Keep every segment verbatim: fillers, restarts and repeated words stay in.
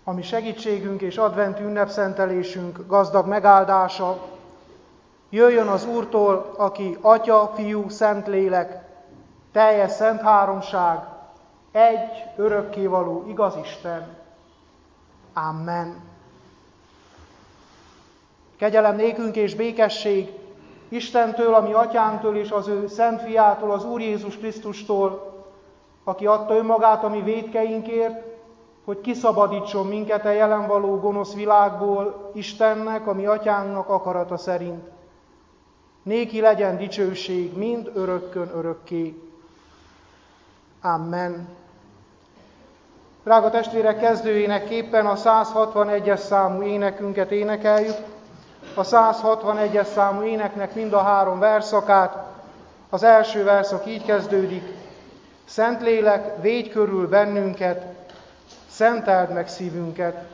ami segítségünk és adventi ünnepszentelésünk gazdag megáldása, jöjjön az Úrtól, aki Atya, Fiú, Szentlélek, teljes szent háromság, egy örökkévaló igaz Isten. Amen. Kegyelem nékünk és békesség Istentől, a mi atyánktól és az ő szent fiától, az Úr Jézus Krisztustól, aki adta önmagát a mi vétkeinkért, hogy kiszabadítson minket a jelen való gonosz világból, Istennek, a mi atyánknak akarata szerint. Néki legyen dicsőség mind örökkön örökké. Amen. Drága testvérek, kezdőénekképpen a száz hatvanegyes számú énekünket énekeljük. A száz hatvanegyes számú éneknek mind a három verszakát. Az első verszak így kezdődik: Szentlélek, védj körül bennünket, szenteld meg szívünket.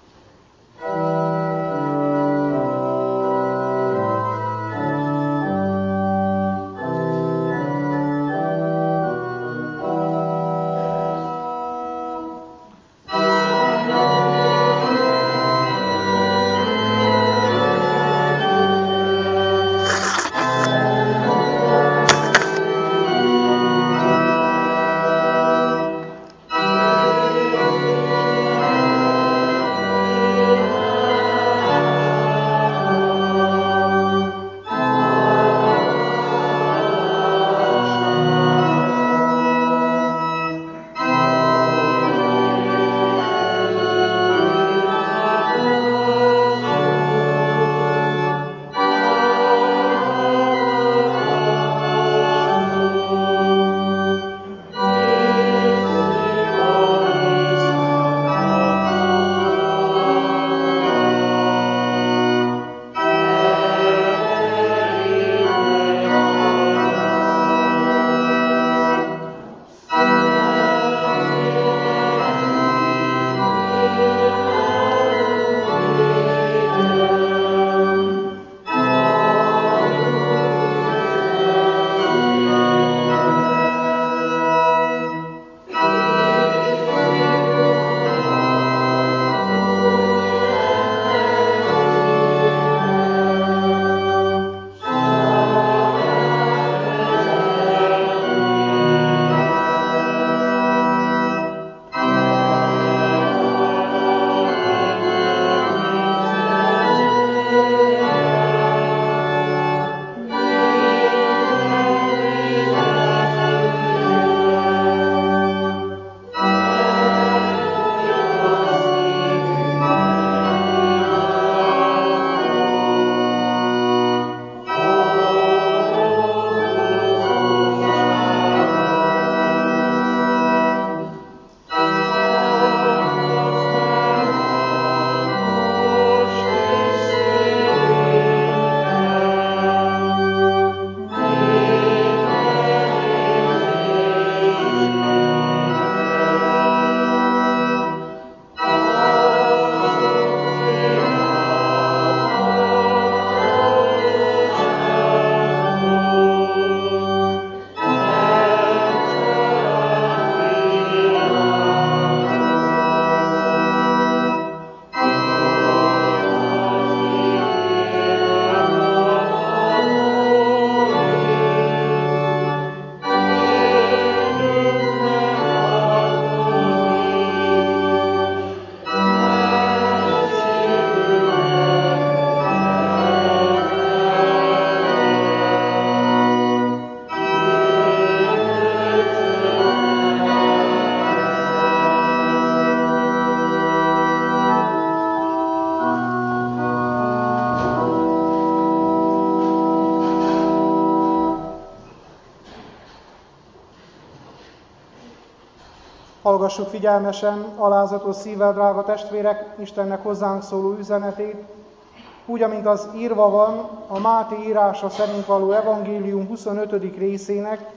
Hallgassuk figyelmesen, alázatos szívvel, drága testvérek, Istennek hozzánk szóló üzenetét, úgy, amint az írva van a Máté írása szerint való evangélium huszonötödik részének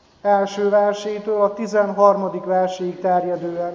első versétől a tizenharmadik verséig terjedően.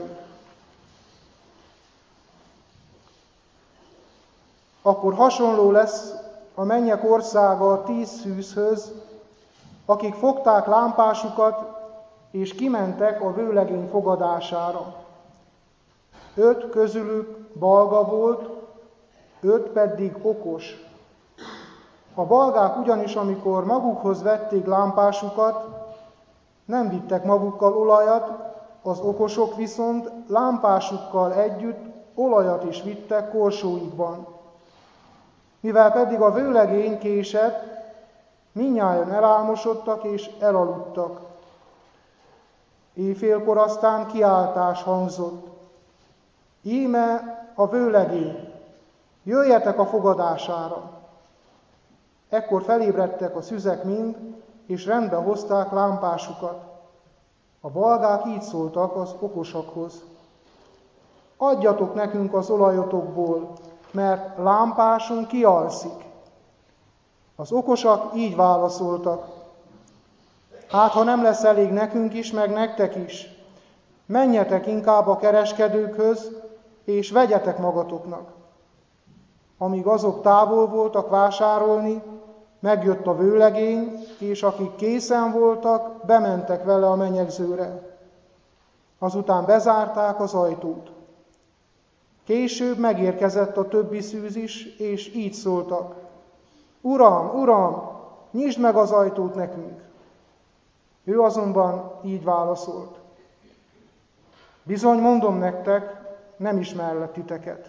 Akkor hasonló lesz a mennyek országa a tíz szűzhöz, akik fogták lámpásukat, és kimentek a vőlegény fogadására. öt közülük balga volt, öt pedig okos. A balgák ugyanis, amikor magukhoz vették lámpásukat, nem vittek magukkal olajat, az okosok viszont lámpásukkal együtt olajat is vittek korsóikban. Mivel pedig a vőlegény késett, mindnyájan elálmosodtak és elaludtak. Éjfélkor aztán kiáltás hangzott. Íme a vőlegény, jöjjetek a fogadására! Ekkor felébredtek a szüzek mind, és rendbe hozták lámpásukat. A balgák így szóltak az okosakhoz. Adjatok nekünk az olajotokból, mert lámpásunk kialszik. Az okosak így válaszoltak. Hát, ha nem lesz elég nekünk is, meg nektek is, menjetek inkább a kereskedőkhöz, és vegyetek magatoknak. Amíg azok távol voltak vásárolni, megjött a vőlegény, és akik készen voltak, bementek vele a menyegzőre. Azután bezárták az ajtót. Később megérkezett a többi szűz is, és így szóltak. Uram, uram, nyisd meg az ajtót nekünk! Ő azonban így válaszolt. Bizony mondom nektek, nem ismerlek titeket.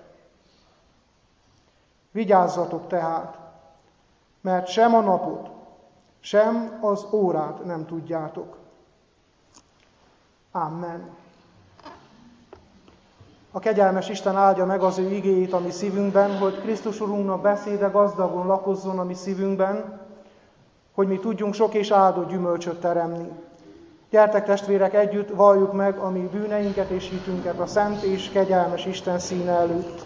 Vigyázzatok tehát, mert sem a napot, sem az órát nem tudjátok. Amen. A kegyelmes Isten áldja meg az ő igéjét a mi szívünkben, hogy Krisztus Urunknak beszéde gazdagon lakozzon a mi szívünkben, hogy mi tudjunk sok és áldott gyümölcsöt teremni. Gyertek testvérek, együtt valljuk meg a mi bűneinket és hitünket a szent és kegyelmes Isten színe előtt.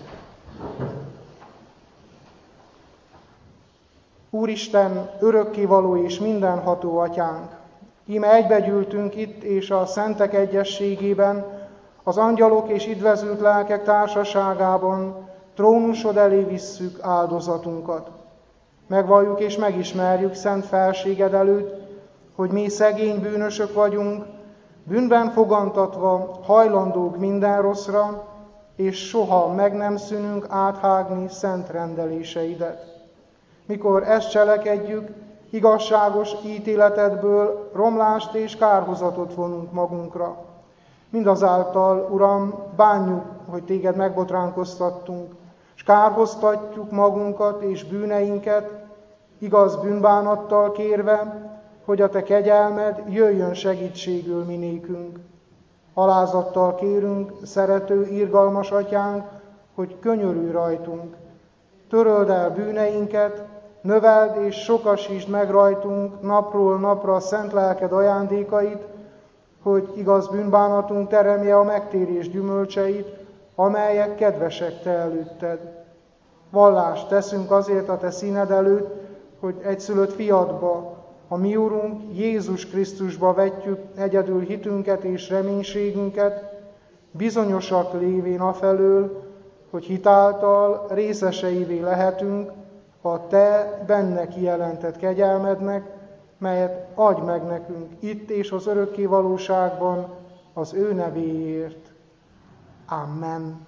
Úristen, örökkévaló és mindenható atyánk, íme egybegyűltünk itt és a szentek egyességében, az angyalok és üdvözült lelkek társaságában trónusod elé visszük áldozatunkat. Megvalljuk és megismerjük szent felséged előtt, hogy mi szegény bűnösök vagyunk, bűnben fogantatva hajlandók minden rosszra, és soha meg nem szűnünk áthágni szent rendeléseidet. Mikor ezt cselekedjük, igazságos ítéletedből romlást és kárhozatot vonunk magunkra. Mindazáltal, Uram, bánjuk, hogy téged megbotránkoztattunk, és kárhoztatjuk magunkat és bűneinket, igaz bűnbánattal kérve, hogy a te kegyelmed jöjjön segítségül minékünk. Alázattal kérünk, szerető, irgalmas atyánk, hogy könyörülj rajtunk. Töröld el bűneinket, növeld és sokasítsd meg rajtunk napról napra a szent lelked ajándékait, hogy igaz bűnbánatunk teremje a megtérés gyümölcseit, amelyek kedvesek te előtted. Vallást teszünk azért a te színed előtt, hogy egyszülött fiadba, a mi Urunk Jézus Krisztusba vetjük egyedül hitünket és reménységünket, bizonyosak lévén afelől, hogy hitáltal részeseivé lehetünk a te benne kijelentett kegyelmednek, melyet adj meg nekünk itt és az örökké valóságban az ő nevéért. Amen.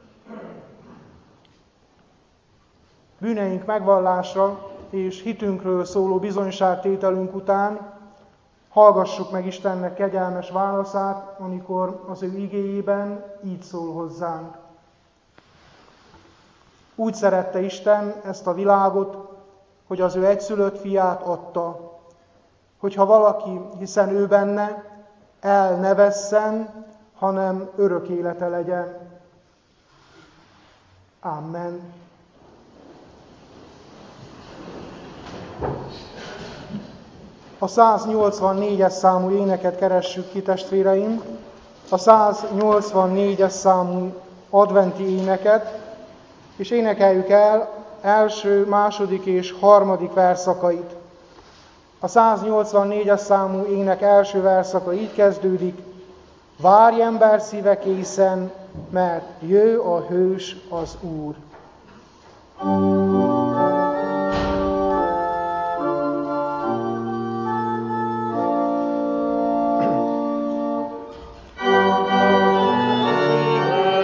Bűneink megvallásra és hitünkről szóló bizonyságtételünk után hallgassuk meg Istennek kegyelmes válaszát, amikor az ő igéjében így szól hozzánk. Úgy szerette Isten ezt a világot, hogy az ő egyszülött fiát adta, hogyha valaki, hiszen ő benne, el ne vesszen, hanem örök élete legyen. Amen. A száznyolcvannégyes számú éneket keressük ki, testvéreim. A száznyolcvannégyes számú adventi éneket, és énekeljük el első, második és harmadik verszakait. A száznyolcvannégyes számú ének első verszaka így kezdődik: Várj ember szíve készen, mert jő a hős az Úr. Amen.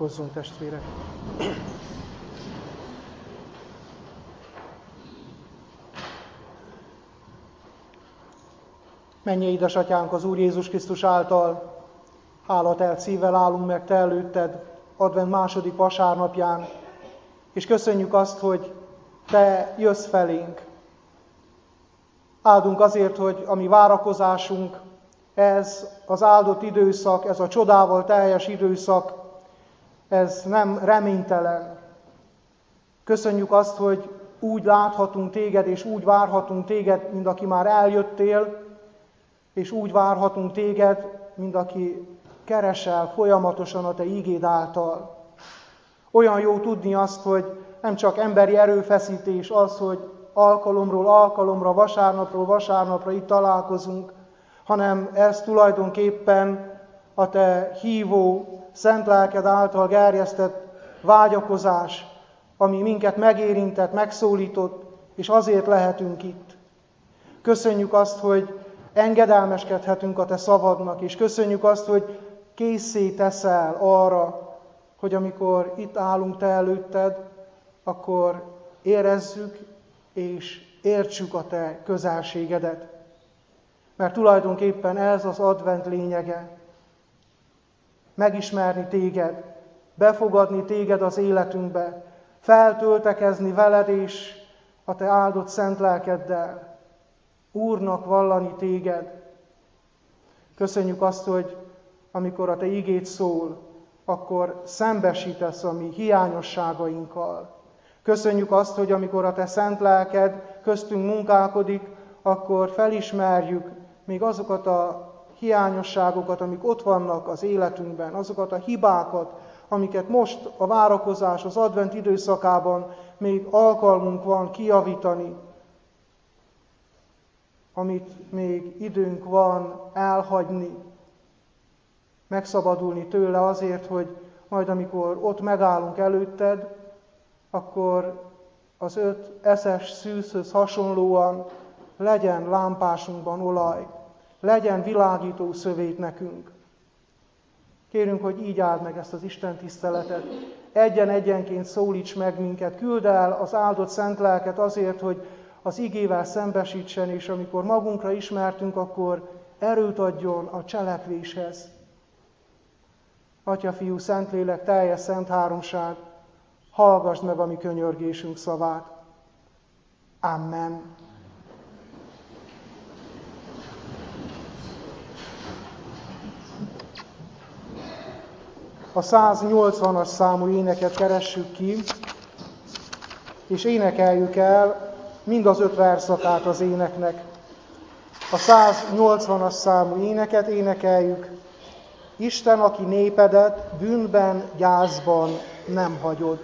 Imádkozzunk, testvérek! Mennyei édesatyánk, az Úr Jézus Krisztus által hálatelt szívvel állunk meg Te előtted advent második vasárnapján, és köszönjük azt, hogy Te jössz felénk. Áldunk azért, hogy a mi várakozásunk, ez az áldott időszak, ez a csodával teljes időszak, ez nem reménytelen. Köszönjük azt, hogy úgy láthatunk Téged, és úgy várhatunk Téged, mint aki már eljöttél, és úgy várhatunk Téged, mint aki keresel folyamatosan a Te ígéd által. Olyan jó tudni azt, hogy nem csak emberi erőfeszítés az, hogy alkalomról alkalomra, vasárnapról vasárnapra itt találkozunk, hanem ez tulajdonképpen a Te hívó, szent lelked által gerjesztett vágyakozás, ami minket megérintett, megszólított, és azért lehetünk itt. Köszönjük azt, hogy engedelmeskedhetünk a Te szavadnak, és köszönjük azt, hogy készé teszel arra, hogy amikor itt állunk Te előtted, akkor érezzük és értsük a Te közelségedet. Mert tulajdonképpen ez az advent lényege. Megismerni Téged, befogadni Téged az életünkbe, feltöltekezni veled és a Te áldott szent lelkeddel. Úrnak vallani Téged. Köszönjük azt, hogy amikor a Te igéd szól, akkor szembesítesz a mi hiányosságainkkal. Köszönjük azt, hogy amikor a Te szent lelked köztünk munkálkodik, akkor felismerjük még azokat a hiányosságokat, amik ott vannak az életünkben, azokat a hibákat, amiket most a várakozás, az advent időszakában még alkalmunk van kijavítani, amit még időnk van elhagyni, megszabadulni tőle azért, hogy majd amikor ott megállunk előtted, akkor az öt eszes szűzhöz hasonlóan legyen lámpásunkban olaj, legyen világító szövét nekünk. Kérünk, hogy így áld meg ezt az Isten tiszteletet. Egyen-egyenként szólíts meg minket, küld el az áldott szent lelket azért, hogy az igével szembesítsen, és amikor magunkra ismertünk, akkor erőt adjon a cselekvéshez. Atya, Fiú, Szentlélek, teljes szent háromság, hallgasd meg a mi könyörgésünk szavát. Amen. A száznyolcvanas számú éneket keressük ki, és énekeljük el mind az öt verszakát az éneknek. A száznyolcvanas számú éneket énekeljük. Isten, aki népedet bűnben, gyászban nem hagyod.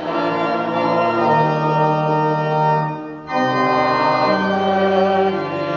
Amen.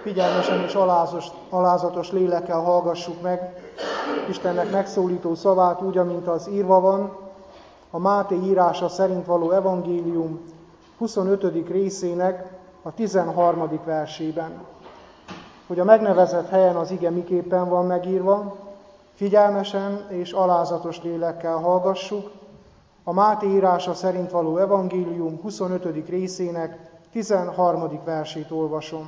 Figyelmesen és alázos, alázatos lélekkel hallgassuk meg Istennek megszólító szavát úgy, amint az írva van, a Máté írása szerint való evangélium huszonötödik részének a tizenharmadik versében. Hogy a megnevezett helyen az ige miképpen van megírva, figyelmesen és alázatos lélekkel hallgassuk, a Máté írása szerint való evangélium huszonötödik részének tizenharmadik versét olvasom.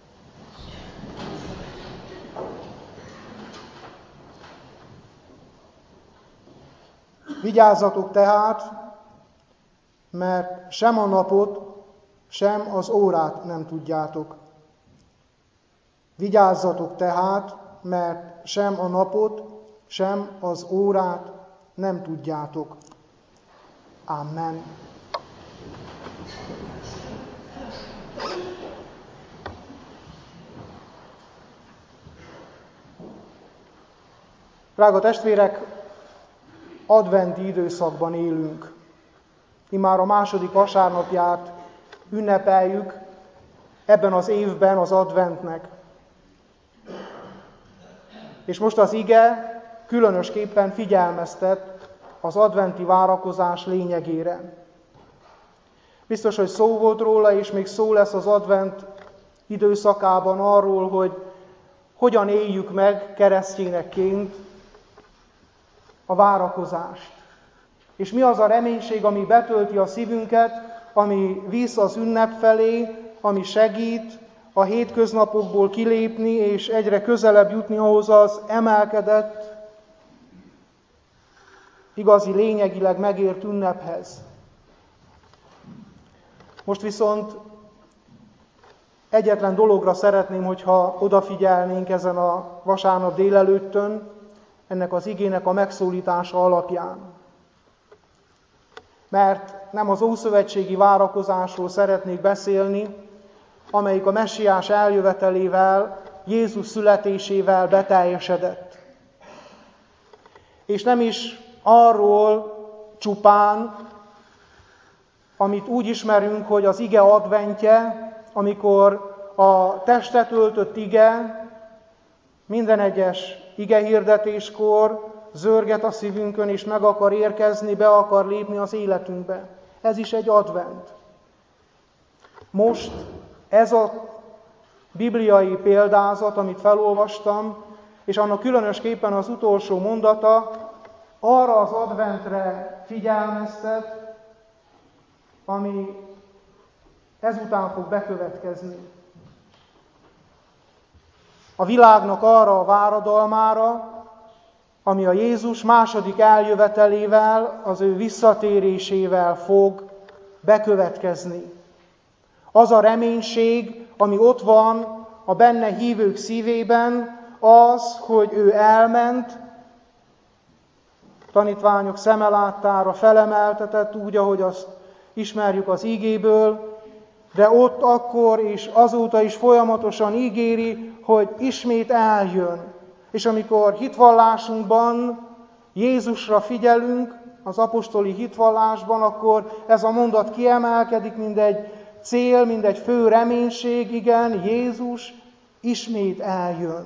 Vigyázzatok tehát, mert sem a napot, sem az órát nem tudjátok. Vigyázzatok tehát, mert sem a napot, sem az órát nem tudjátok. Amen. Drága testvérek, adventi időszakban élünk. Immár a második vasárnapját ünnepeljük ebben az évben az adventnek. És most az ige különösképpen figyelmeztet az adventi várakozás lényegére. Biztos, hogy szó volt róla, és még szó lesz az advent időszakában arról, hogy hogyan éljük meg keresztényekként a várakozást. És mi az a reménység, ami betölti a szívünket, ami visz az ünnep felé, ami segít a hétköznapokból kilépni, és egyre közelebb jutni ahhoz az emelkedett, igazi lényegileg megért ünnephez. Most viszont egyetlen dologra szeretném, hogyha odafigyelnénk ezen a vasárnap délelőttön, ennek az igének a megszólítása alapján. Mert nem az ószövetségi várakozásról szeretnék beszélni, amelyik a messiás eljövetelével, Jézus születésével beteljesedett. És nem is arról csupán, amit úgy ismerünk, hogy az ige adventje, amikor a testet öltött ige minden egyes igehirdetéskor zörget a szívünkön, és meg akar érkezni, be akar lépni az életünkbe. Ez is egy advent. Most ez a bibliai példázat, amit felolvastam, és annak különösképpen az utolsó mondata arra az adventre figyelmeztet, ami ezután fog bekövetkezni. A világnak arra a váradalmára, ami a Jézus második eljövetelével, az ő visszatérésével fog bekövetkezni. Az a reménység, ami ott van a benne hívők szívében, az, hogy ő elment, tanítványok szeme láttára felemeltetett, úgy, ahogy azt ismerjük az igéből, de ott akkor és azóta is folyamatosan ígéri, hogy ismét eljön. És amikor hitvallásunkban Jézusra figyelünk, az apostoli hitvallásban, akkor ez a mondat kiemelkedik, mint egy cél, mint egy fő reménység, igen, Jézus ismét eljön.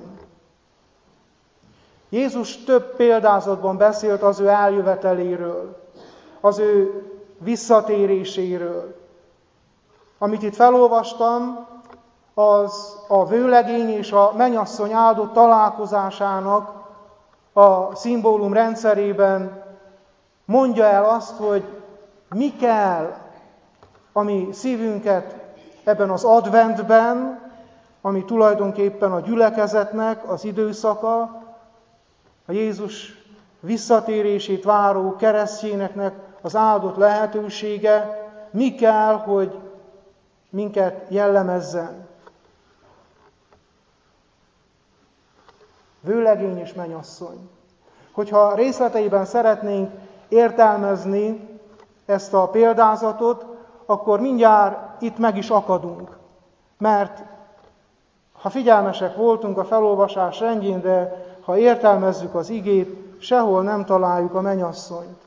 Jézus több példázatban beszélt az ő eljöveteléről, az ő visszatéréséről. Amit itt felolvastam, az a vőlegény és a mennyasszony áldott találkozásának a szimbólum rendszerében mondja el azt, hogy mi kell, ami szívünket ebben az adventben, ami tulajdonképpen a gyülekezetnek az időszaka, a Jézus visszatérését váró keresztényeknek az áldott lehetősége, mi kell, hogy minket jellemezzen. Vőlegény és mennyasszony. Hogyha részleteiben szeretnénk értelmezni ezt a példázatot, akkor mindjárt itt meg is akadunk. Mert ha figyelmesek voltunk a felolvasás rendjén, de ha értelmezzük az igét, sehol nem találjuk a mennyasszonyt.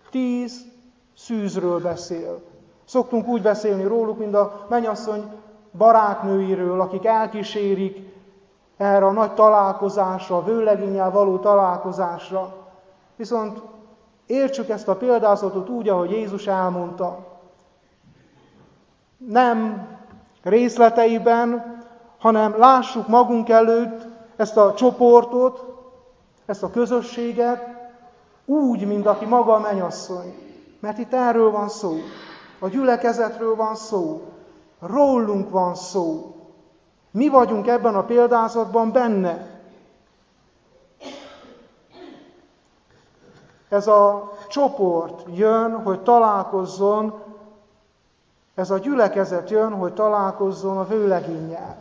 Tíz szűzről beszél. Szoktunk úgy beszélni róluk, mint a mennyasszony barátnőiről, akik elkísérik erre a nagy találkozásra, a vőlegénnyel való találkozásra. Viszont értsük ezt a példázatot úgy, ahogy Jézus elmondta. Nem részleteiben, hanem lássuk magunk előtt ezt a csoportot, ezt a közösséget, úgy, mint aki maga a mennyasszony. Mert itt erről van szó. A gyülekezetről van szó. Rólunk van szó. Mi vagyunk ebben a példázatban benne. Ez a csoport jön, hogy találkozzon, ez a gyülekezet jön, hogy találkozzon a vőlegénnyel.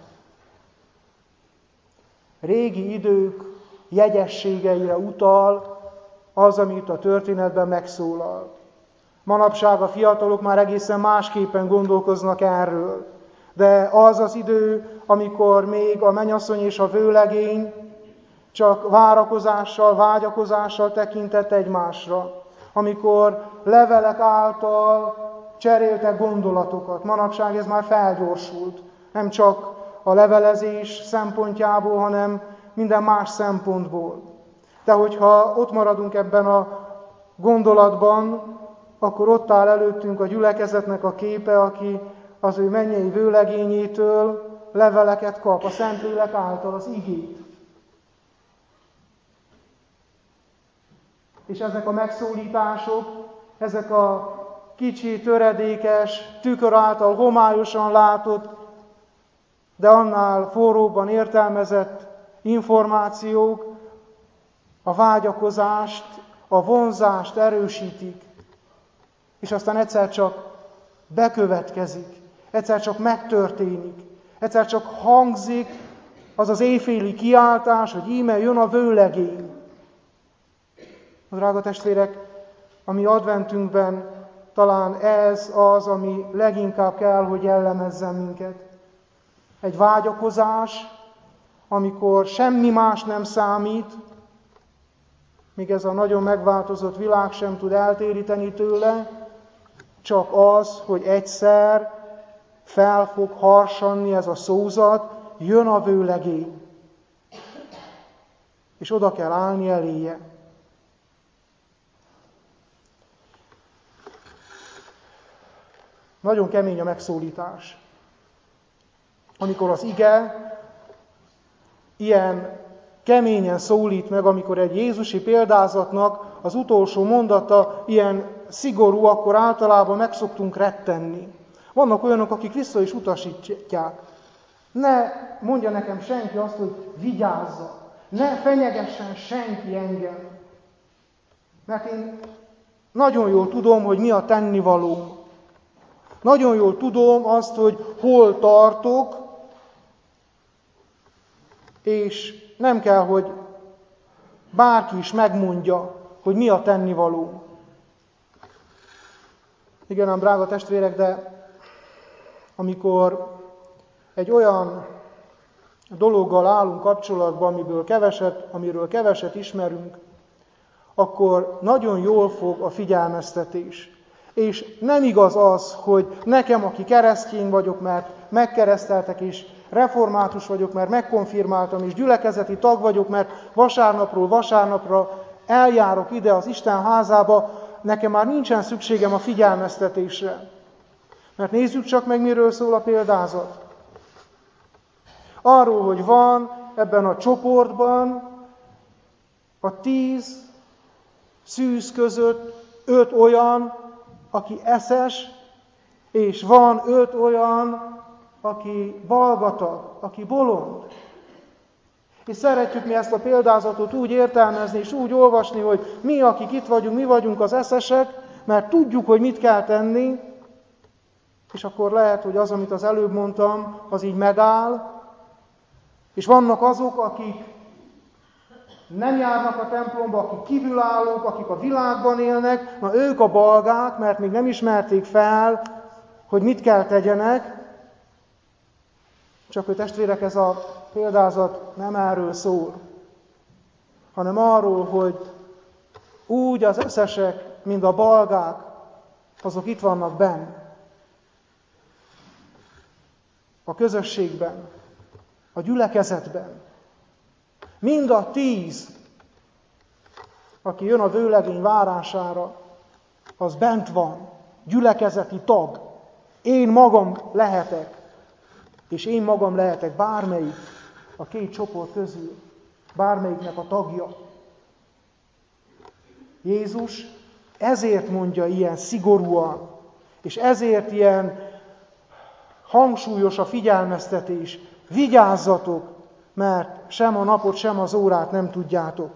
Régi idők jegyességeire utal az, ami itt a történetben megszólal. Manapság a fiatalok már egészen másképpen gondolkoznak erről. De az az idő, amikor még a mennyasszony és a vőlegény csak várakozással, vágyakozással tekintett egymásra. Amikor levelek által cseréltek gondolatokat. Manapság ez már felgyorsult. Nem csak a levelezés szempontjából, hanem minden más szempontból. De hogyha ott maradunk ebben a gondolatban, akkor ott áll előttünk a gyülekezetnek a képe, aki az ő mennyei vőlegényétől leveleket kap, a Szentlélek által, az igét. És ezek a megszólítások, ezek a kicsi, töredékes, tükör által homályosan látott, de annál forróbban értelmezett információk a vágyakozást, a vonzást erősítik. És aztán egyszer csak bekövetkezik, egyszer csak megtörténik, egyszer csak hangzik az az éjféli kiáltás, hogy íme jön a vőlegény. Drága testvérek, a mi adventünkben talán ez az, ami leginkább kell, hogy jellemezzen minket. Egy vágyakozás, amikor semmi más nem számít, míg ez a nagyon megváltozott világ sem tud eltéríteni tőle, csak az, hogy egyszer fel fog harsanni ez a szózat, jön a vőlegény. És oda kell állni eléje. Nagyon kemény a megszólítás. Amikor az ige ilyen keményen szólít meg, amikor egy jézusi példázatnak az utolsó mondata ilyen szigorú, akkor általában meg szoktunk rettenni. Vannak olyanok, akik vissza is utasítják. Ne mondja nekem senki azt, hogy vigyázza. Ne fenyegessen senki engem. Mert én nagyon jól tudom, hogy mi a tennivalóm. Nagyon jól tudom azt, hogy hol tartok, és nem kell, hogy bárki is megmondja, hogy mi a tennivaló. Igen, ám drága testvérek, de amikor egy olyan dologgal állunk kapcsolatban, amiből keveset, amiről keveset ismerünk, akkor nagyon jól fog a figyelmeztetés. És nem igaz az, hogy nekem, aki keresztény vagyok, mert megkereszteltek, és református vagyok, mert megkonfirmáltam, és gyülekezeti tag vagyok, mert vasárnapról vasárnapra eljárok ide az Isten házába, nekem már nincsen szükségem a figyelmeztetésre. Mert nézzük csak meg, miről szól a példázat. Arról, hogy van ebben a csoportban a tíz szűz között öt olyan, aki eszes, és van öt olyan, aki balgatag, aki bolond. És szeretjük mi ezt a példázatot úgy értelmezni, és úgy olvasni, hogy mi, akik itt vagyunk, mi vagyunk az eszesek, mert tudjuk, hogy mit kell tenni, és akkor lehet, hogy az, amit az előbb mondtam, az így megáll, és vannak azok, akik nem járnak a templomba, akik kívülállók, akik a világban élnek, na ők a balgák, mert még nem ismerték fel, hogy mit kell tegyenek. Csak hogy testvérek, ez a példázat nem erről szól, hanem arról, hogy úgy az eszesek, mint a balgák, azok itt vannak benn. a közösségben, a gyülekezetben. Mind a tíz, aki jön a vőlegény várására, az bent van, gyülekezeti tag. Én magam lehetek, és én magam lehetek bármelyik a két csoport közül, bármelyiknek a tagja. Jézus ezért mondja ilyen szigorúan, és ezért ilyen hangsúlyos a figyelmeztetés. Vigyázzatok, mert sem a napot, sem az órát nem tudjátok.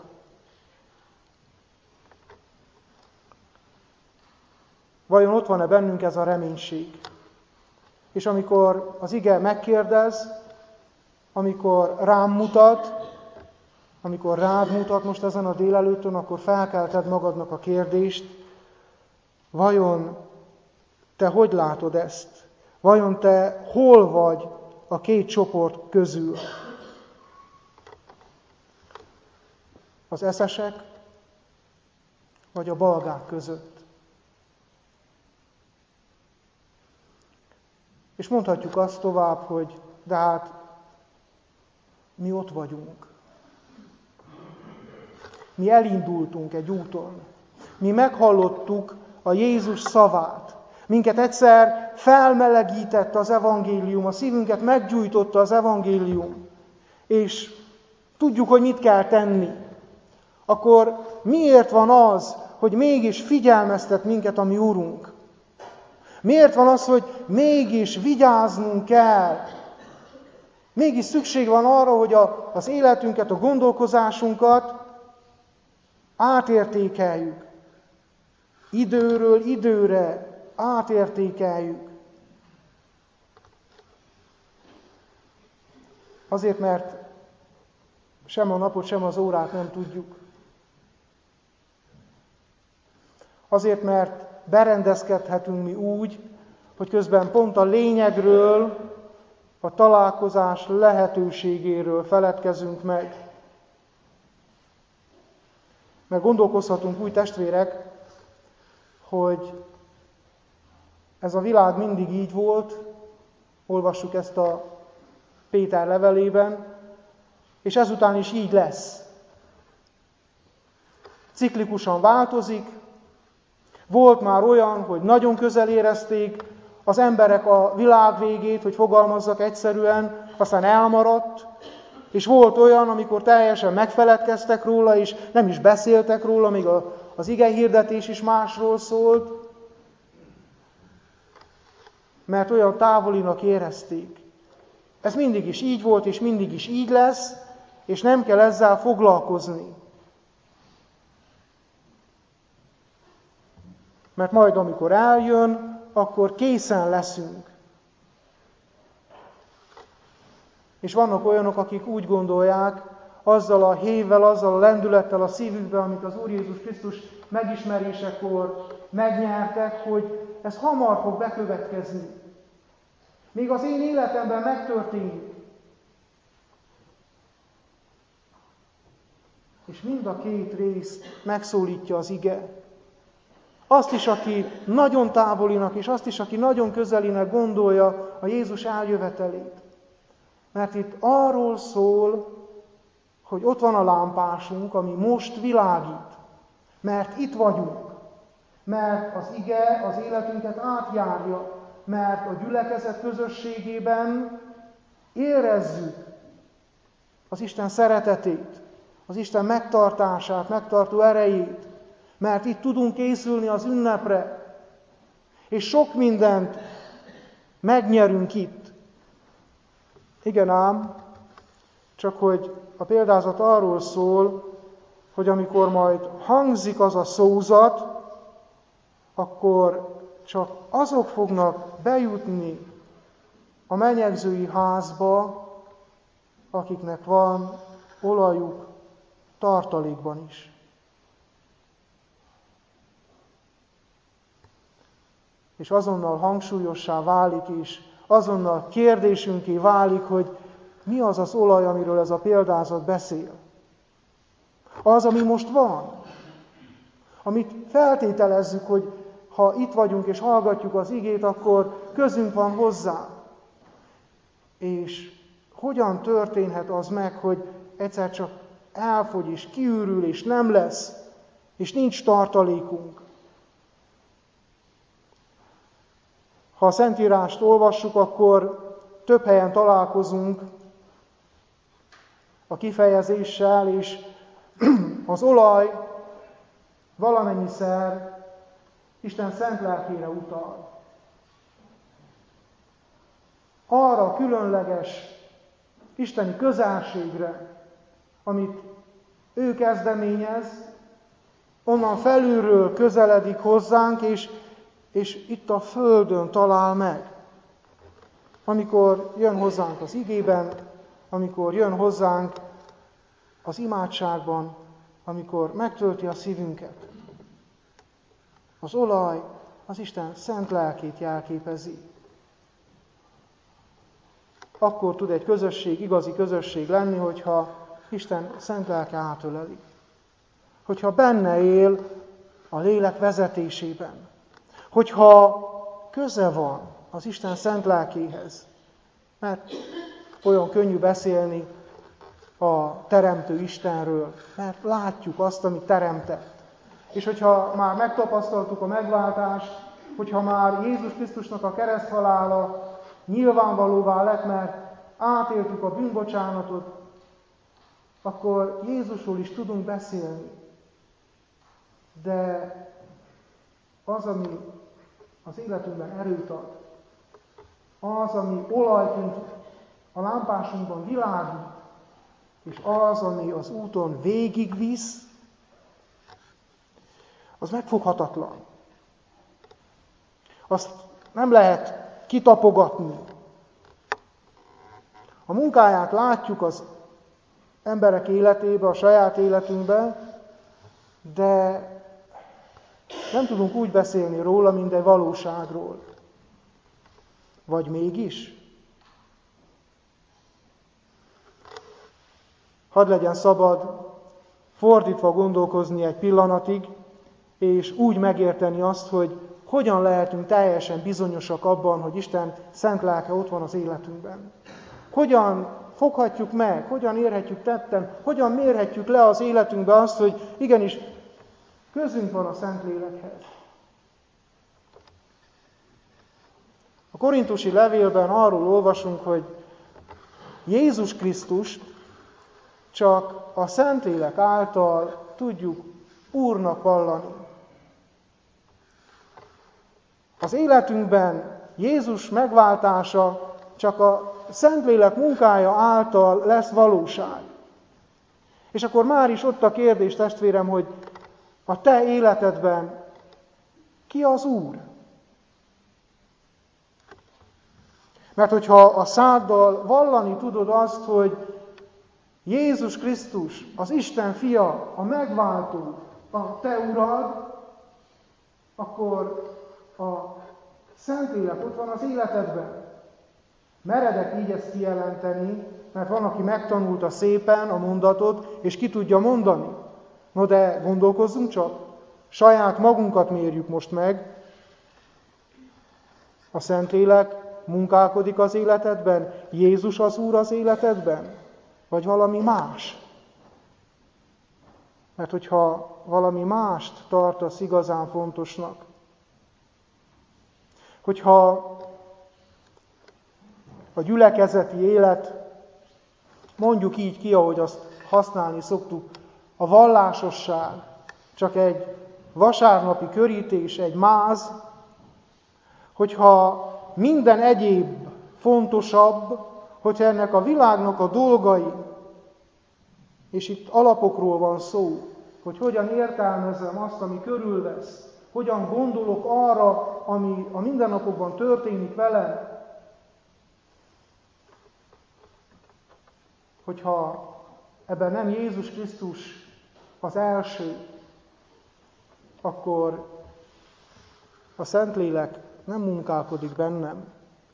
Vajon ott van-e bennünk ez a reménység? És amikor az ige megkérdez, amikor rám mutat, amikor rád mutat most ezen a délelőttön, akkor felkelted magadnak a kérdést, vajon te hogy látod ezt? Vajon te hol vagy a két csoport közül? Az eszesek vagy a balgák között? És mondhatjuk azt tovább, hogy de hát mi ott vagyunk. Mi elindultunk egy úton. Mi meghallottuk a Jézus szavát. Minket egyszer felmelegített az evangélium, a szívünket meggyújtotta az evangélium. És tudjuk, hogy mit kell tenni. Akkor miért van az, hogy mégis figyelmeztet minket a mi Urunk? Miért van az, hogy mégis vigyáznunk kell? Mégis szükség van arra, hogy a, az életünket, a gondolkozásunkat átértékeljük. Időről időre átértékeljük. Azért, mert sem a napot, sem az órát nem tudjuk. Azért, mert berendezkedhetünk mi úgy, hogy közben pont a lényegről, a találkozás lehetőségéről feledkezünk meg. Mert gondolkozhatunk úgy, testvérek, hogy ez a világ mindig így volt, olvassuk ezt a Péter levelében, és ezután is így lesz. Ciklikusan változik. Volt már olyan, hogy nagyon közel érezték az emberek a világ végét, hogy fogalmazzak egyszerűen, aztán elmaradt, és volt olyan, amikor teljesen megfeledkeztek róla, és nem is beszéltek róla, még az igehirdetés is másról szólt, mert olyan távolinak érezték. Ez mindig is így volt, és mindig is így lesz, és nem kell ezzel foglalkozni. Mert majd, amikor eljön, akkor készen leszünk. És vannak olyanok, akik úgy gondolják, azzal a hévvel, azzal a lendülettel a szívükben, amit az Úr Jézus Krisztus megismerésekor megnyertek, hogy ez hamar fog bekövetkezni. Még az én életemben megtörténik. És mind a két részt megszólítja az ige. Azt is, aki nagyon távolinak, és azt is, aki nagyon közelinek gondolja a Jézus eljövetelét. Mert itt arról szól, hogy ott van a lámpásunk, ami most világít. Mert itt vagyunk. Mert az ige az életünket átjárja. Mert a gyülekezet közösségében érezzük az Isten szeretetét, az Isten megtartását, megtartó erejét. Mert itt tudunk készülni az ünnepre, és sok mindent megnyerünk itt. Igen ám, csak hogy a példázat arról szól, hogy amikor majd hangzik az a szózat, akkor csak azok fognak bejutni a menyegzői házba, akiknek van olajuk tartalékban is. És azonnal hangsúlyossá válik, és azonnal kérdésünké válik, hogy mi az az olaj, amiről ez a példázat beszél. Az, ami most van. Amit feltételezzük, hogy ha itt vagyunk és hallgatjuk az igét, akkor közünk van hozzá. És hogyan történhet az meg, hogy egyszer csak elfogy, és kiürül, és nem lesz, és nincs tartalékunk? Ha a Szentírást olvassuk, akkor több helyen találkozunk a kifejezéssel, és az olaj valamennyiszer Isten szent lelkére utal. Arra a különleges isteni közelségre, amit ő kezdeményez, onnan felülről közeledik hozzánk, és, és itt a földön talál meg. Amikor jön hozzánk az igében, amikor jön hozzánk az imádságban, amikor megtölti a szívünket. Az olaj az Isten szent lelkét jelképezi. Akkor tud egy közösség, igazi közösség lenni, hogyha Isten szent lelke átöleli. Hogyha benne él a lélek vezetésében. Hogyha köze van az Isten szent lelkéhez. Mert olyan könnyű beszélni a teremtő Istenről, mert látjuk azt, amit teremtett. És hogyha már megtapasztaltuk a megváltást, hogyha már Jézus Krisztusnak a kereszthalála nyilvánvalóvá lett, mert átéltük a bűnbocsánatot, akkor Jézusról is tudunk beszélni. De az, ami az életünkben erőt ad, az, ami olajként a lámpásunkban világít, és az, ami az úton végigvisz, az megfoghatatlan. Azt nem lehet kitapogatni. A munkáját látjuk az emberek életébe, a saját életünkben, de nem tudunk úgy beszélni róla, mint egy valóságról. Vagy mégis? Hadd legyen szabad fordítva gondolkozni egy pillanatig, és úgy megérteni azt, hogy hogyan lehetünk teljesen bizonyosak abban, hogy Isten szent lelke ott van az életünkben. Hogyan foghatjuk meg, hogyan érhetjük tetten, hogyan mérhetjük le az életünkbe azt, hogy igenis közünk van a Szentlélekhez. A korintusi levélben arról olvasunk, hogy Jézus Krisztust csak a Szentlélek által tudjuk Úrnak vallani. Az életünkben Jézus megváltása csak a Szentlélek munkája által lesz valóság. És akkor már is ott a kérdés, testvérem, hogy a te életedben ki az Úr? Mert hogyha a száddal vallani tudod azt, hogy Jézus Krisztus, az Isten fia, a megváltó, a te urad, akkor a Szentlélek ott van az életedben. Meredek így ezt kijelenteni, mert van, aki megtanulta szépen a mondatot, és ki tudja mondani. No de gondolkozzunk csak, saját magunkat mérjük most meg. A Szentlélek munkálkodik az életedben? Jézus az Úr az életedben? Vagy valami más? Mert hogyha valami mást tartasz igazán fontosnak, hogyha a gyülekezeti élet, mondjuk így ki, ahogy azt használni szoktuk, a vallásosság csak egy vasárnapi körítés, egy máz, hogyha minden egyéb fontosabb, hogyha ennek a világnak a dolgai, és itt alapokról van szó, hogy hogyan értelmezem azt, ami körülvesz, hogyan gondolok arra, ami a mindennapokban történik velem, hogyha ebben nem Jézus Krisztus az első, akkor a Szentlélek nem munkálkodik bennem.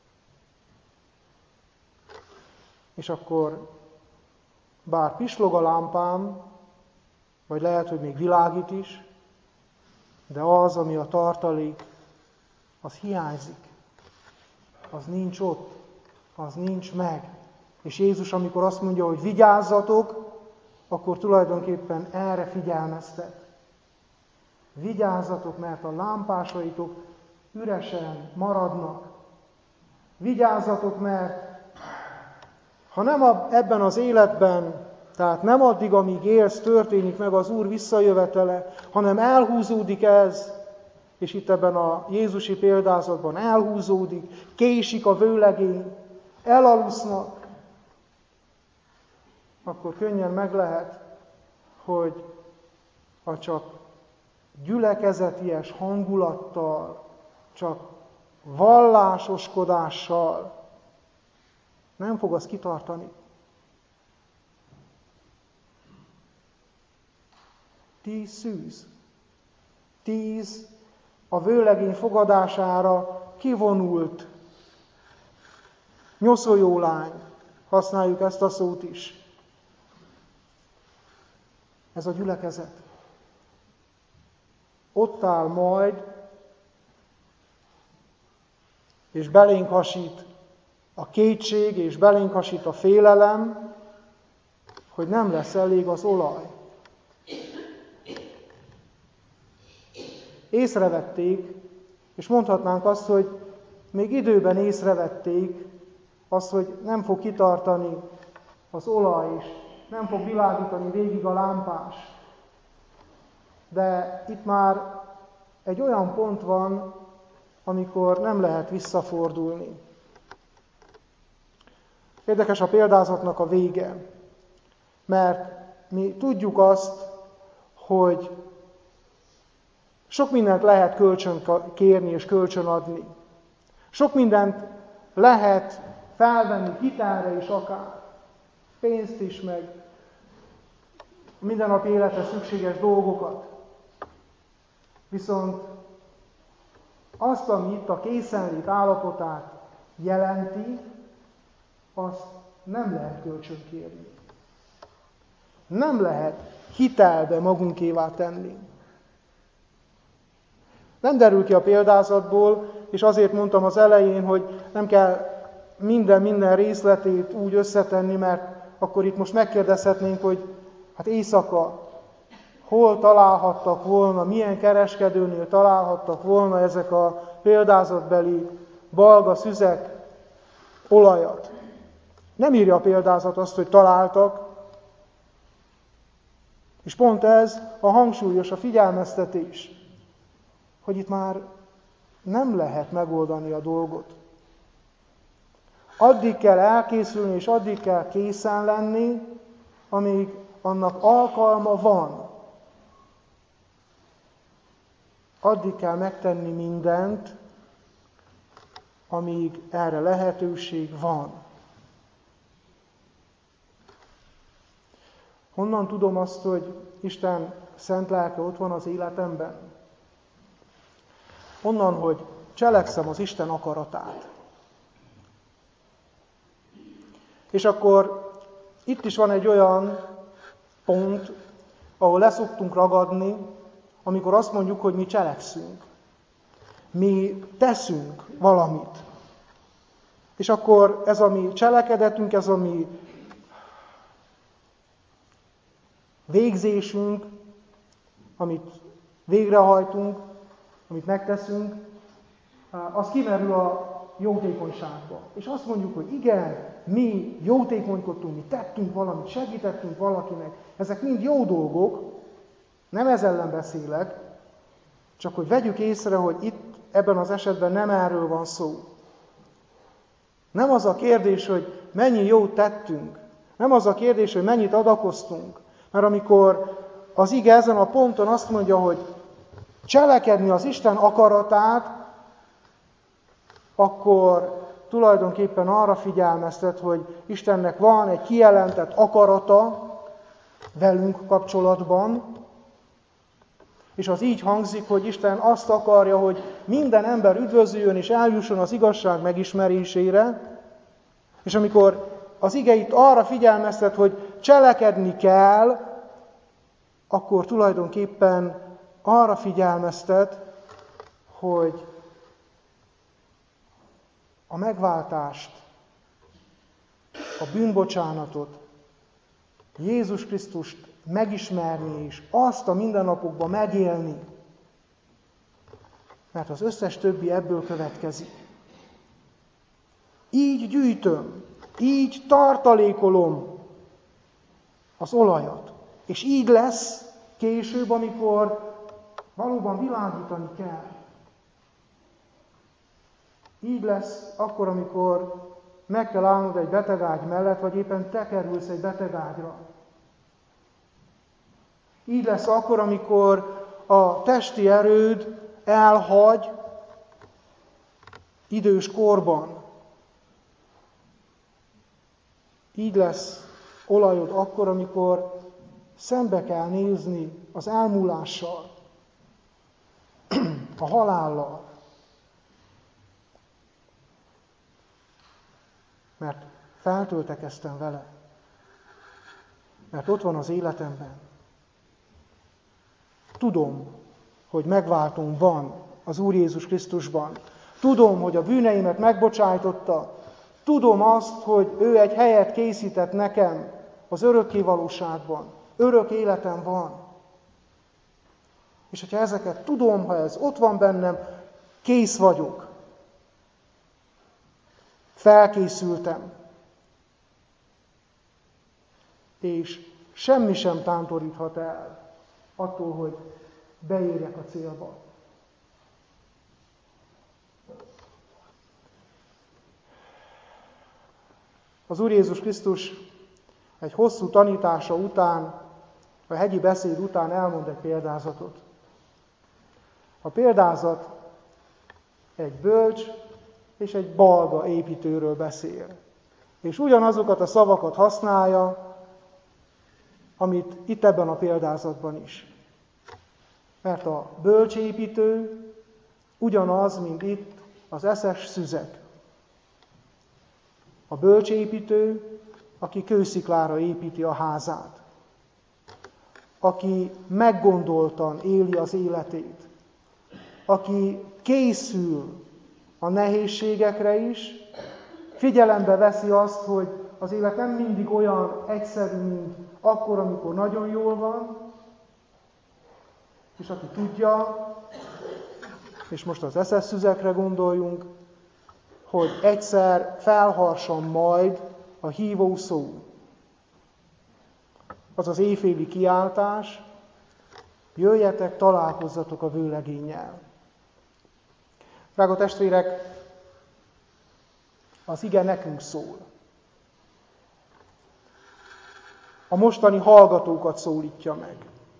És akkor bár pislog a lámpám, vagy lehet, hogy még világít is, de az, ami a tartalék, az hiányzik. Az nincs ott. az nincs meg. És Jézus, amikor azt mondja, hogy vigyázzatok, akkor tulajdonképpen erre figyelmeztet. Vigyázzatok, mert a lámpásaitok üresen maradnak. Vigyázzatok, mert ha nem a, ebben az életben, tehát nem addig, amíg élsz, történik meg az Úr visszajövetele, hanem elhúzódik ez, és itt ebben a Jézusi példázatban elhúzódik, késik a vőlegény, elalusznak, akkor könnyen meg lehet, hogy ha csak gyülekezeties hangulattal, csak vallásoskodással nem fog az kitartani. Tíz szűz, tíz a vőlegény fogadására kivonult nyoszoljólány, használjuk ezt a szót is. Ez a gyülekezet. Ott áll majd, és belénk hasít a kétség, és belénk hasít a félelem, hogy nem lesz elég az olaj. Észrevették, és mondhatnánk azt, hogy még időben észrevették azt, hogy nem fog kitartani az olaj, és nem fog világítani végig a lámpás. De itt már egy olyan pont van, amikor nem lehet visszafordulni. Érdekes a példázatnak a vége, mert mi tudjuk azt, hogy sok mindent lehet kölcsön kérni és kölcsön adni. Sok mindent lehet felvenni hitelre is akár. Pénzt is, meg mindennapi életre szükséges dolgokat. Viszont azt, ami itt a készenlét állapotát jelenti, azt nem lehet kölcsön kérni. Nem lehet hitelbe magunkévá tenni. Nem derül ki a példázatból, és azért mondtam az elején, hogy nem kell minden-minden részletét úgy összetenni, mert akkor itt most megkérdezhetnénk, hogy hát éjszaka hol találhattak volna, milyen kereskedőnél találhattak volna ezek a példázatbeli balga szüzek olajat. Nem írja a példázat azt, hogy találtak, és pont ez a hangsúlyos, a figyelmeztetés, hogy itt már nem lehet megoldani a dolgot. Addig kell elkészülni, és addig kell készen lenni, amíg annak alkalma van. Addig kell megtenni mindent, amíg erre lehetőség van. Honnan tudom azt, hogy Isten szent lelke ott van az életemben? Onnan, hogy cselekszem az Isten akaratát. És akkor itt is van egy olyan pont, ahol leszoktunk ragadni, amikor azt mondjuk, hogy mi cselekszünk. Mi teszünk valamit. És akkor ez a mi cselekedetünk, ez a mi végzésünk, amit végrehajtunk, amit megteszünk, az kimerül a jótékonyságba. És azt mondjuk, hogy igen, mi jótékonykodtunk, mi tettünk valamit, segítettünk valakinek. Ezek mind jó dolgok, nem ez ellen beszélek, csak hogy vegyük észre, hogy itt ebben az esetben nem erről van szó. Nem az a kérdés, hogy mennyi jót tettünk, nem az a kérdés, hogy mennyit adakoztunk, mert amikor az ige ezen a ponton azt mondja, hogy cselekedni az Isten akaratát, akkor tulajdonképpen arra figyelmeztet, hogy Istennek van egy kijelentett akarata velünk kapcsolatban, és az így hangzik, hogy Isten azt akarja, hogy minden ember üdvözüljön és eljusson az igazság megismerésére, és amikor az ige itt arra figyelmeztet, hogy cselekedni kell, akkor tulajdonképpen arra figyelmeztet, hogy a megváltást a bűnbocsánatot, Jézus Krisztust megismerni és azt a mindennapokban megélni, mert az összes többi ebből következik. Így gyűjtöm, így tartalékolom az olajat, és így lesz később, amikor valóban világítani kell. Így lesz akkor, amikor meg kell állnod egy betegágy mellett, vagy éppen te kerülsz egy betegágyra. Így lesz akkor, amikor a testi erőd elhagy idős korban. Így lesz olajod akkor, amikor szembe kell nézni az elmúlással, a halállal. Mert feltöltekeztem vele. Mert ott van az életemben. Tudom, hogy megváltom van az Úr Jézus Krisztusban. Tudom, hogy a bűneimet megbocsájtotta. Tudom azt, hogy ő egy helyet készített nekem az örökké valóságban. Örök életem van. És hogyha ezeket tudom, ha ez ott van bennem, kész vagyok. Felkészültem. És semmi sem tántoríthat el attól, hogy beérjek a célba. Az Úr Jézus Krisztus egy hosszú tanítása után, a hegyi beszéd után elmond egy példázatot. A példázat egy bölcs és egy balga építőről beszél. És ugyanazokat a szavakat használja, amit itt ebben a példázatban is. Mert a bölcs építő ugyanaz, mint itt az eszes szüzek. A bölcs építő, aki kősziklára építi a házát. Aki meggondoltan éli az életét. Aki készül a nehézségekre is, figyelembe veszi azt, hogy az élet nem mindig olyan egyszerű, mint akkor, amikor nagyon jól van, és aki tudja, és most az eszes szüzekre gondoljunk, hogy egyszer felharsan majd a hívó szó. Az az éjféli kiáltás, jöjjetek, találkozzatok a vőlegénnyel. Drága testvérek, az ige nekünk szól. A mostani hallgatókat szólítja meg.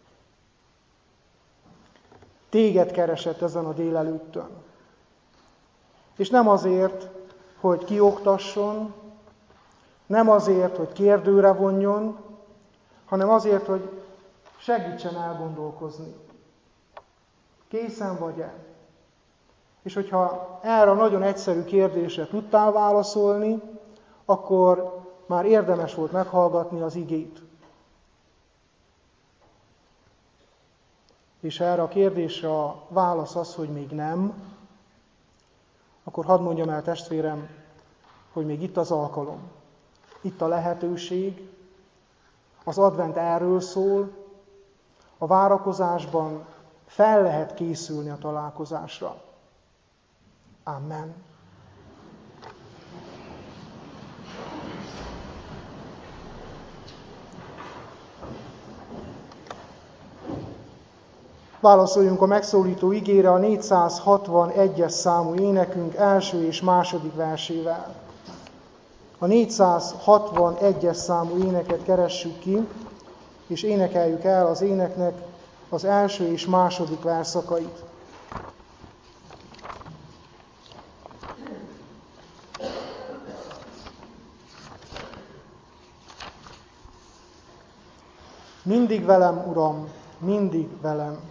Téged keresett ezen a délelőttön. És nem azért, hogy kioktasson, nem azért, hogy kérdőre vonjon, hanem azért, hogy segítsen elgondolkozni. Készen vagy-e? És hogyha erre a nagyon egyszerű kérdésre tudtál válaszolni, akkor már érdemes volt meghallgatni az igét. És ha erre a kérdésre a válasz az, hogy még nem, akkor hadd mondjam el, testvérem, hogy még itt az alkalom, itt a lehetőség, az advent erről szól, a várakozásban fel lehet készülni a találkozásra. Amen. Válaszoljunk a megszólító igére a négyszázhatvanegyes számú énekünk első és második versével. A négyszázhatvanegyes számú éneket keressük ki, és énekeljük el az éneknek az első és második verszakait. Mindig velem, Uram, mindig velem.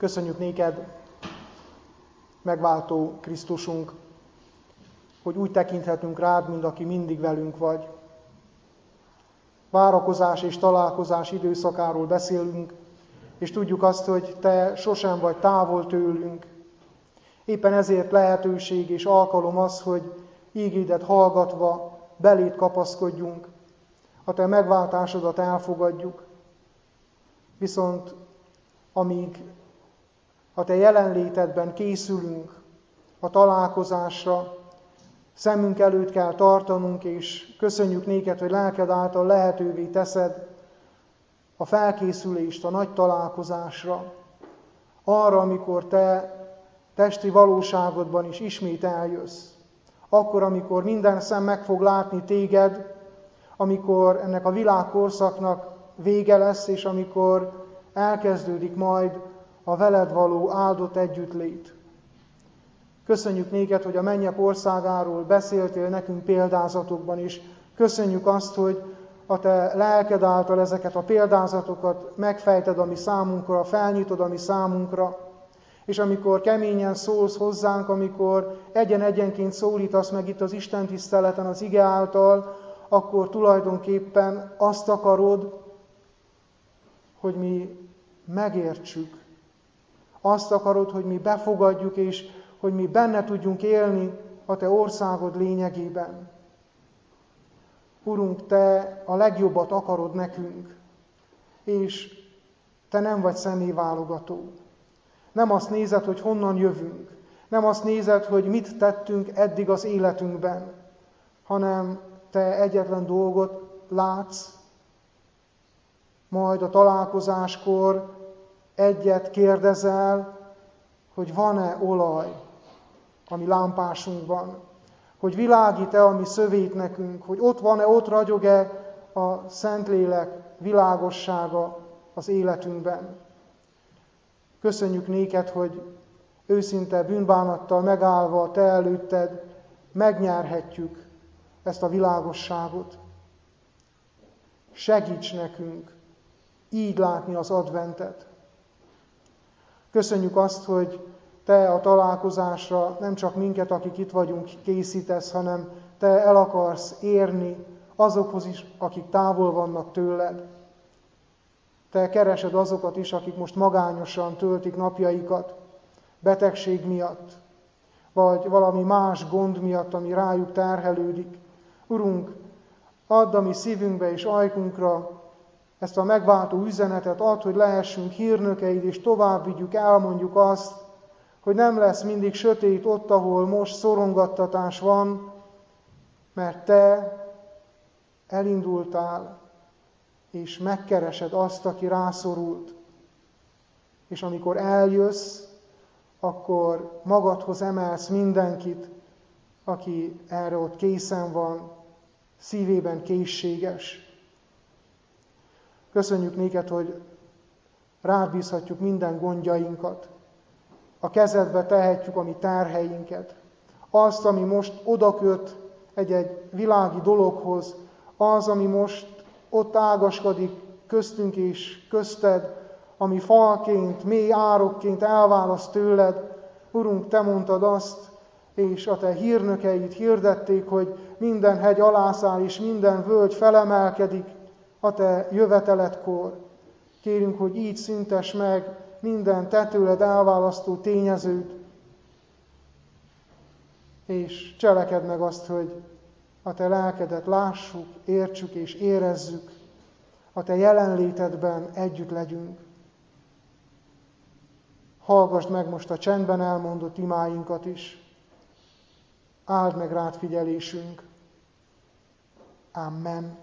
Köszönjük néked, megváltó Krisztusunk, hogy úgy tekinthetünk rád, mint aki mindig velünk vagy. Várakozás és találkozás időszakáról beszélünk, és tudjuk azt, hogy te sosem vagy távol tőlünk. Éppen ezért lehetőség és alkalom az, hogy ígédet hallgatva beléd kapaszkodjunk, a te megváltásodat elfogadjuk. Viszont amíg a te jelenlétedben készülünk a találkozásra, szemünk előtt kell tartanunk, és köszönjük néked, hogy lelked által lehetővé teszed a felkészülést a nagy találkozásra, arra, amikor te testi valóságodban is ismét eljössz. Akkor, amikor minden szem meg fog látni téged, amikor ennek a világkorszaknak vége lesz, és amikor elkezdődik majd a veled való áldott együttlét. Köszönjük néked, hogy a mennyek országáról beszéltél nekünk példázatokban is. Köszönjük azt, hogy a te lelked által ezeket a példázatokat megfejted a mi számunkra, felnyitod a mi számunkra, és amikor keményen szólsz hozzánk, amikor egyen-egyenként szólítasz meg itt az Isten tiszteleten az ige által, akkor tulajdonképpen azt akarod, hogy mi megértsük. Azt akarod, hogy mi befogadjuk, és hogy mi benne tudjunk élni a te országod lényegében. Urunk, te a legjobbat akarod nekünk, és te nem vagy személyválogató. Nem azt nézed, hogy honnan jövünk, nem azt nézed, hogy mit tettünk eddig az életünkben, hanem te egyetlen dolgot látsz, majd a találkozáskor egyet kérdezel, hogy van-e olaj a mi lámpásunkban, hogy világít-e a mi szövét nekünk, hogy ott van-e, ott ragyog-e a Szentlélek világossága az életünkben. Köszönjük néked, hogy őszinte bűnbánattal megállva te előtted megnyerhetjük ezt a világosságot. Segíts nekünk így látni az adventet. Köszönjük azt, hogy te a találkozásra nem csak minket, akik itt vagyunk, készítesz, hanem te el akarsz érni azokhoz is, akik távol vannak tőled. Te keresed azokat is, akik most magányosan töltik napjaikat, betegség miatt, vagy valami más gond miatt, ami rájuk terhelődik. Urunk, add a mi szívünkbe és ajkunkra ezt a megváltó üzenetet, add, hogy lehessünk hírnökeid, és tovább vigyük, elmondjuk azt, hogy nem lesz mindig sötét ott, ahol most szorongattatás van, mert te elindultál, és megkeresed azt, aki rászorult. És amikor eljössz, akkor magadhoz emelsz mindenkit, aki erre ott készen van, szívében készséges. Köszönjük néked, hogy rád bízhatjuk minden gondjainkat. A kezedbe tehetjük a mi terheinket. Azt, ami most odaköt egy-egy világi dologhoz, az, ami most ott ágaskodik köztünk és közted, ami falként, mély árokként elválaszt tőled. Urunk, te mondtad azt, és a te hírnökeid hirdették, hogy minden hegy alászáll és minden völgy felemelkedik a te jöveteledkor. Kérünk, hogy így szüntes meg minden te tőled elválasztó tényezőt, és cselekedd meg azt, hogy a te lelkedet lássuk, értsük és érezzük, a te jelenlétedben együtt legyünk. Hallgassd meg most a csendben elmondott imáinkat is. Áld meg rád figyelésünk. Amen.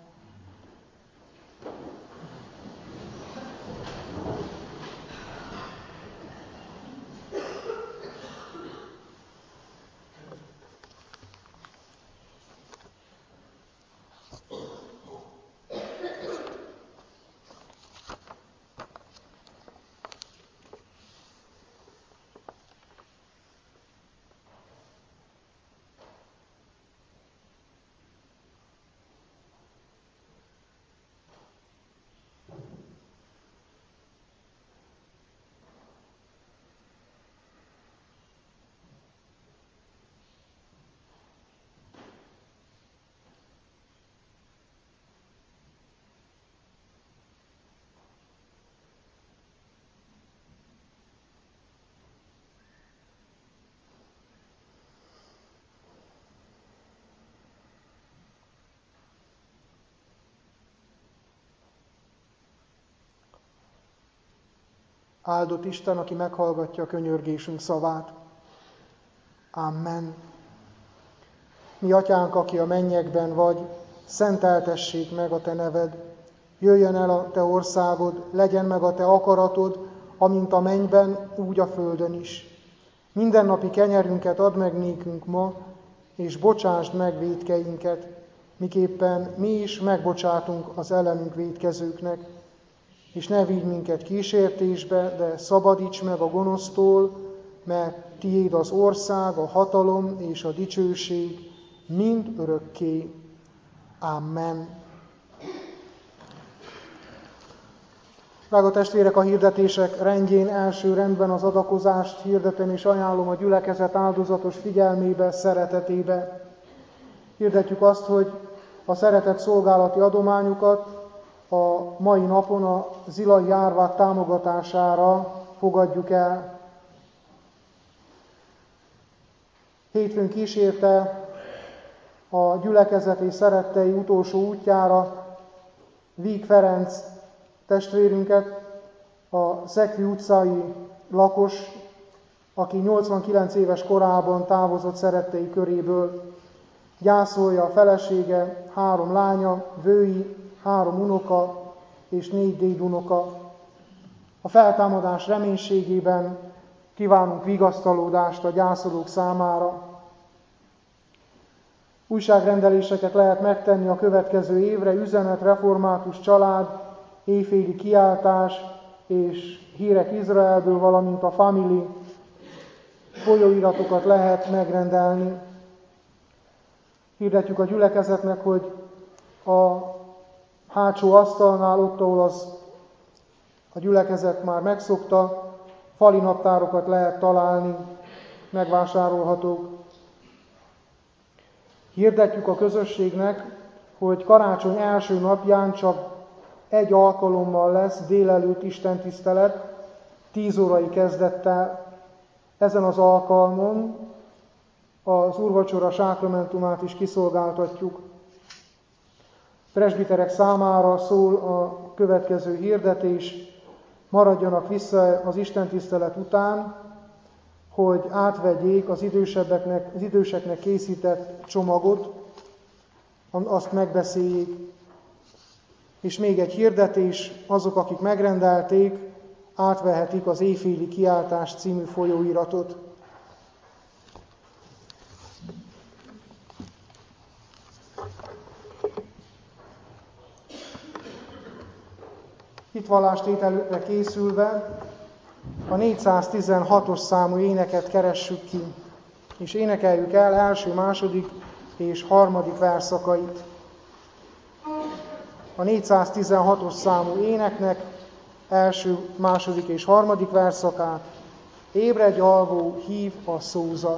Áldott Isten, aki meghallgatja a könyörgésünk szavát. Amen. Mi atyánk, aki a mennyekben vagy, szenteltessék meg a te neved. Jöjjön el a te országod, legyen meg a te akaratod, amint a mennyben, úgy a földön is. Mindennapi kenyerünket add meg nékünk ma, és bocsásd meg vétkeinket, miképpen mi is megbocsátunk az ellenünk vétkezőknek. És ne vigy minket kísértésbe, de szabadíts meg a gonosztól, mert tiéd az ország, a hatalom és a dicsőség mind örökké. Amen. Drága testvérek, a hirdetések rendjén első rendben az adakozást hirdetem és ajánlom a gyülekezet áldozatos figyelmébe, szeretetébe. Hirdetjük azt, hogy a szeretett szolgálati adományukat a mai napon a Zilai Árvák támogatására fogadjuk el. Hétfőn kísérte a gyülekezet és szerettei utolsó útjára Víg Ferenc testvérünket, a Szekvi utcai lakos, aki nyolcvankilenc éves korában távozott szerettei köréből. Gyászolja a felesége, három lánya, vői, három unoka és négy dédunoka. A feltámadás reménységében kívánunk vigasztalódást a gyászolók számára. Újságrendeléseket lehet megtenni a következő évre, üzenet, református család, éjféli kiáltás és hírek Izraelből, valamint a Family folyóiratokat lehet megrendelni. Hirdetjük a gyülekezetnek, hogy a hátsó asztalnál, ott, ahol az a gyülekezet már megszokta, fali naptárokat lehet találni, megvásárolhatók. Hirdetjük a közösségnek, hogy karácsony első napján csak egy alkalommal lesz délelőtt istentisztelet, tíz órai kezdettel. Ezen az alkalmon az úrvacsora sákramentumát is kiszolgáltatjuk. Presbiterek számára szól a következő hirdetés: maradjanak vissza az istentisztelet után, hogy átvegyék az idősebbeknek, az időseknek készített csomagot, azt megbeszéljék. És még egy hirdetés: azok, akik megrendelték, átvehetik az Éjféli kiáltás című folyóiratot. Hitvallástételre készülve a négyszáztizenhatos számú éneket keressük ki, és énekeljük el első, második és harmadik versszakait. A négyszáztizenhatos számú éneknek első, második és harmadik versszakát: ébredj alvó, hív a szózat.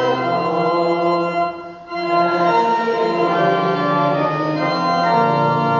Amen.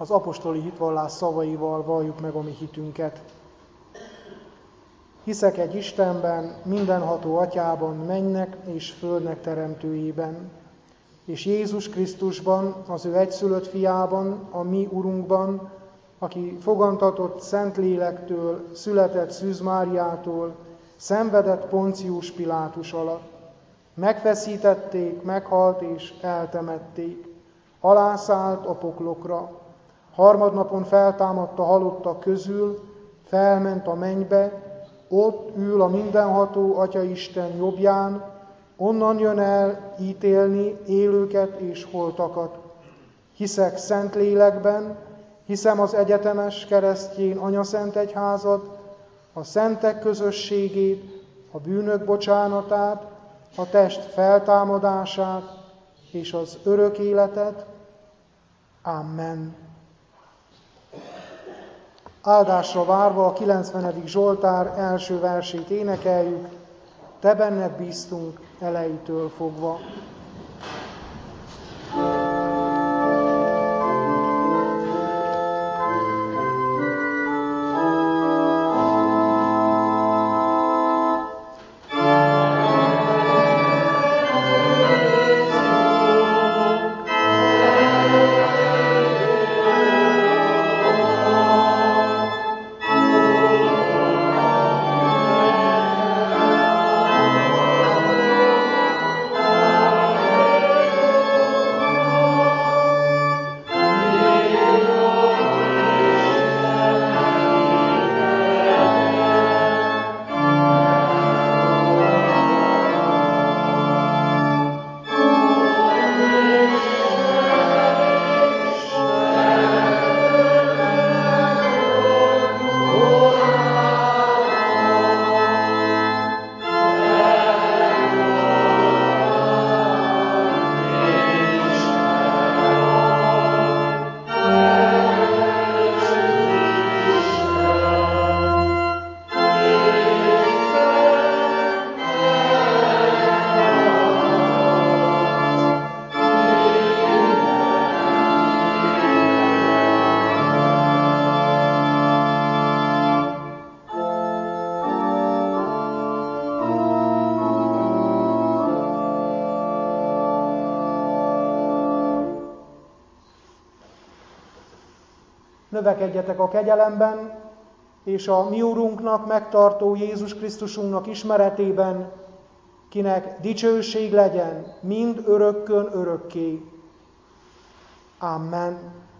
az apostoli hitvallás szavaival valljuk meg a mi hitünket. Hiszek egy Istenben, mindenható Atyában, mennek és földnek teremtőjében, és Jézus Krisztusban, az ő egyszülött fiában, a mi Urunkban, aki fogantatott Szentlélektől, született Szűz Máriától, szenvedett Poncius Pilátus alatt. Megfeszítették, meghalt és eltemették. Alászállt a poklokra. Harmadnapon feltámadt a halottak közül, felment a mennybe, ott ül a mindenható Atyaisten jobbján, onnan jön el ítélni élőket és holtakat. Hiszek Szentlélekben, hiszem az egyetemes keresztjén anyaszent egyházat, a szentek közösségét, a bűnök bocsánatát, a test feltámadását és az örök életet. Amen. Áldásra várva a kilencvenedik Zsoltár első versét énekeljük, te benned bíztunk elejétől fogva. Növekedjetek a kegyelemben, és a mi Urunknak, megtartó Jézus Krisztusunknak ismeretében, kinek dicsőség legyen mind örökkön örökké. Amen.